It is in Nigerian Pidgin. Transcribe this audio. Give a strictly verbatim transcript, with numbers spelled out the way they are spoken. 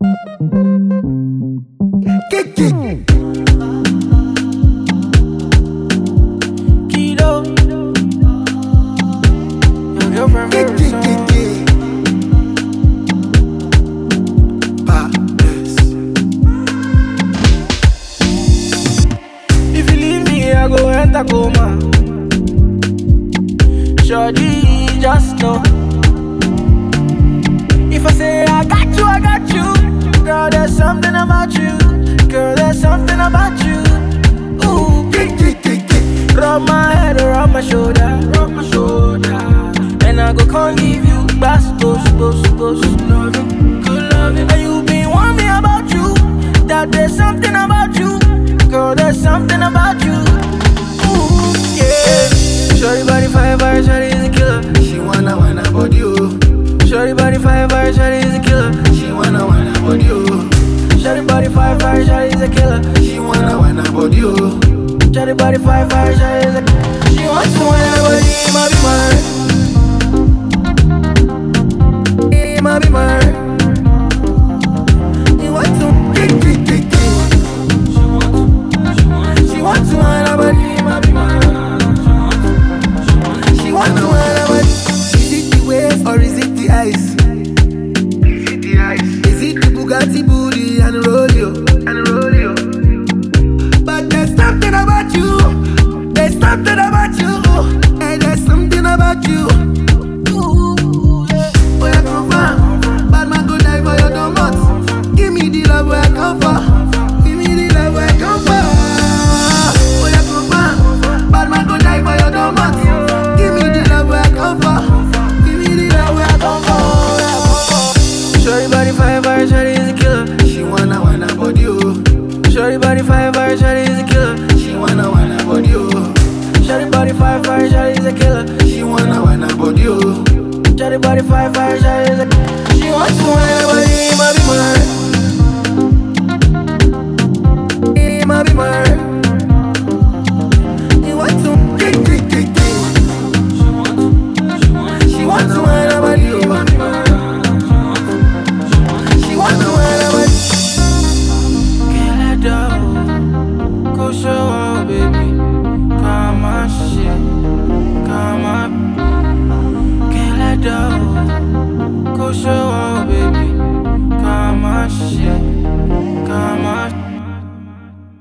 Kido, your girlfriend very soon. If you leave me, I go enter coma. Shorty, just know. If I say I got you, I got you. Girl, there's something about you. Girl, there's something about you. Ooh, rub my head around my shoulder, rub my shoulder. And I go can't leave you. That's supposed, supposed, supposed to love you, good loving. And you been warn me about you. That there's something about you. Girl, there's something about you. Ooh, yeah. Shorty body fire, fire, shorty is a killer. She wanna wanna body oh. Shorty body fire, fire, shorty is a killer. She wanna wanna body oh. Shorty body fire, fire, shorty is a killer. She wanna wanna body oh. Shorty body fire, fire, shorty is a killer. She wants to want everybody, it might be mine. It might be mine. You want to kick, kick, kick, kick. She wants, she wants to want everybody, it might be mine. She wants to want everybody. Is it the waves or is it the ice? Is it the ice? Is it the Bugatti booty and rodeo? And rodeo? But there's something about you. There's something about you. And there's something about you. Ooh, yeah. Where I come from, bad man go die for your donuts. Give me the love where I come from. Give me the love where I come from. Where I come from, bad man go die for your donuts. Give me the love where I come from. Give me the love where I come from. Shorty body fire, fire, shorty is a killer. She wanna wanna body oh. Shorty body fire, fire, shorty is a killer. She wanna wanna body oh. Shorty body fire, fire, shorty is a killer. She wanna wanna body oh. Shorty body fire, fire, shorty is a killer. She wants to want everybody, it might be mine. It might be mine. You want to Kick, kick, kick, kick. She wants, she wants, She wants to want everybody it oh. might be mine. She wants to want everybody. Can't let go. Go show up, baby. Come on, shit. Come on. Can't let go. Go show